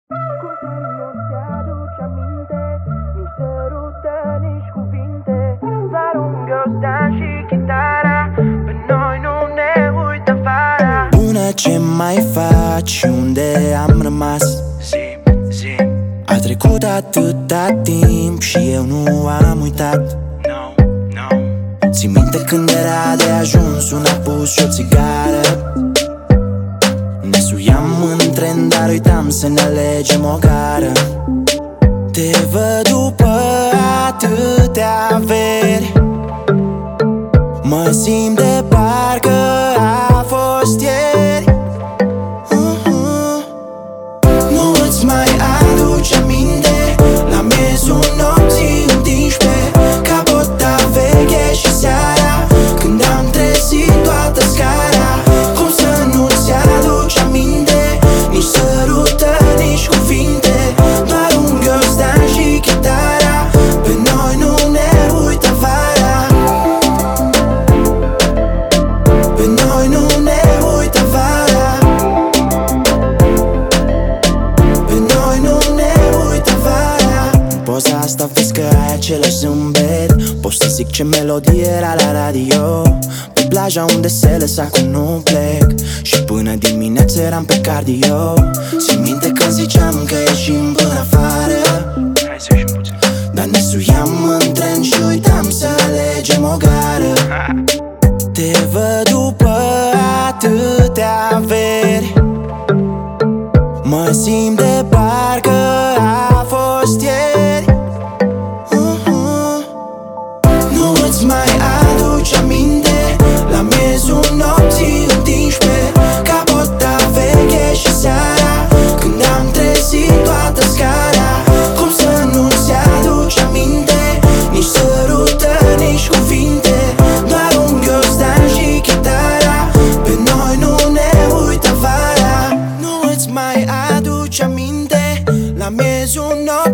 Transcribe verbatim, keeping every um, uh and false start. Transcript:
Cum să nu-ți aduci aminte, nici sărută, nici cuvinte. Doar un ghiozdan și chitara, pe noi nu ne uită afară. Bună, ce mai faci? Unde am rămas? Zim, zim. A trecut atâta timp și eu nu am uitat. No, no. Ții minte când era de ajuns un apus și o țigară? Ne suiam în tren, dar uitam să ne alegem o gară. Te văd după atâtea averi, mă simt de parcă a fost ieri. uh-huh. Nu îți mai aduci aminte? La miezul nopții întinși-pe capota veche și seara, când am trezit toată scara. Cum să nu-ți aduci aminte? Nici sărută, nici cuvinte. Doar un ghiozdan și chitara, pe noi nu ne uită vara. Pe noi nu ne uită vara. Pe noi nu ne uită vara. În poza asta vezi că ai același zâmbet. Pot să zic ce melodie era la radio, pe plaja unde se lăsa cu nu plec, și până dimineață eram pe cardio. Țin minte când ziceam că ieșim până afară, Hai să ieșim puțin. dar ne suiam în tren și uitam să alegem o gară. Te văd după atâtea averi, mă simt de parcă a fost ieri. uh-huh. Nu îți mai aduci aminte? La miezul nopții întinși-pe capota veche și seara, când am trezit toată scara. Cum să nu-ți aduci aminte? Nici sărută, nici cuvinte. Doar un ghiozdan și chitara, pe noi nu ne uită vara. Nu îți mai aduci aminte? La miezul nopții